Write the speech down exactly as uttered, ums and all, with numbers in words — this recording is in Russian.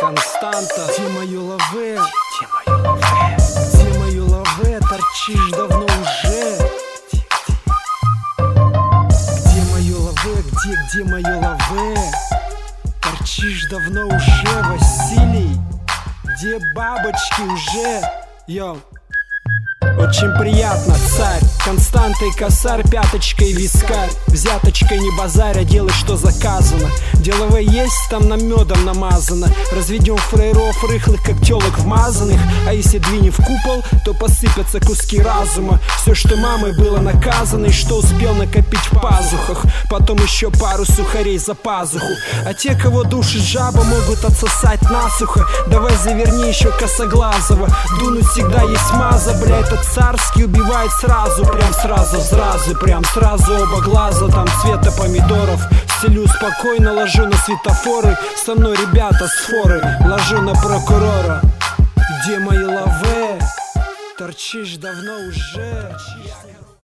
Константа. Где мое лаве? Где мое лаве? Где мое лаве? Торчишь давно уже. Где мое лаве? Где, где мое лаве? Торчишь давно уже, Василий. Где бабочки уже? Йоу. Очень приятно, царь. Константа и косарь, пяточкой вискарь. Взяточкой не базарь, а делай, что заказано. Деловое есть, там нам медом намазано. Разведем фрейров рыхлых, как телок вмазанных. А если двинем в купол, то посыпятся куски разума. Все, что мамой было наказано и что успел накопить в пазухах. Потом еще пару сухарей за пазуху. А те, кого душит жаба, могут отсосать насухо. Давай заверни еще косоглазого. Дунуть всегда есть маза, бля, этот царский убивает сразу. Прям сразу, сразу, прям сразу оба глаза. Там цвета помидоров. Стелю спокойно, ложу на светофоры. Со мной ребята с форы. Ложу на прокурора. Где мои лаве? Торчишь давно уже.